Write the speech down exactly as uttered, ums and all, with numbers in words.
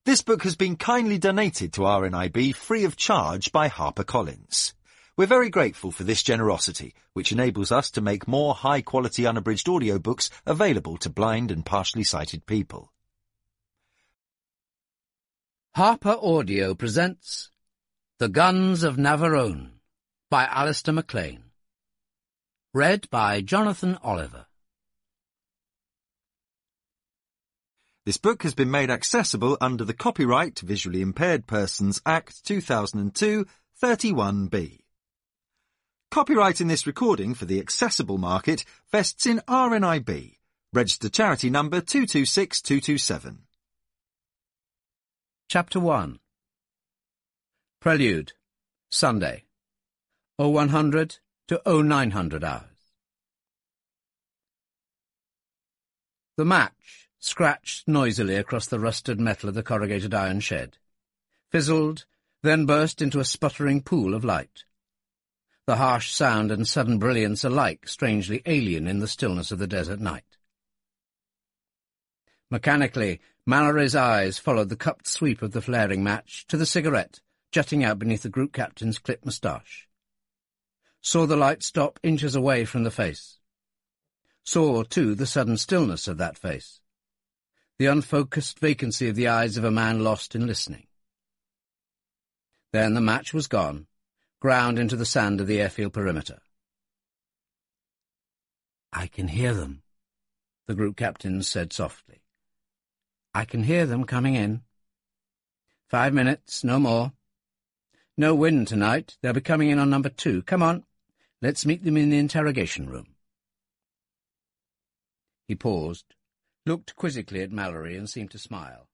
This book has been kindly donated to R N I B free of charge by HarperCollins. We're very grateful for this generosity, which enables us to make more high-quality unabridged audiobooks available to blind and partially sighted people. Harper Audio presents The Guns of Navarone by Alistair MacLean. Read by Jonathan Oliver. This book has been made accessible under the Copyright Visually Impaired Persons Act two thousand two, thirty-one B. Copyright in this recording for the accessible market vests in R N I B, registered charity number two two six two two seven. Chapter one. Prelude, Sunday, oh one hundred to oh nine hundred hours. The match scratched noisily across the rusted metal of the corrugated iron shed, fizzled, then burst into a sputtering pool of light. The harsh sound and sudden brilliance alike strangely alien in the stillness of the desert night. Mechanically, Mallory's eyes followed the cupped sweep of the flaring match to the cigarette jutting out beneath the group captain's clipped moustache. Saw the light stop inches away from the face. Saw, too, the sudden stillness of that face, the unfocused vacancy of the eyes of a man lost in listening. Then the match was gone, ground into the sand of the airfield perimeter. "I can hear them," the group captain said softly. "I can hear them coming in. Five minutes, no more. No wind tonight. They'll be coming in on number two. Come on, let's meet them in the interrogation room." He paused, looked quizzically at Mallory and seemed to smile.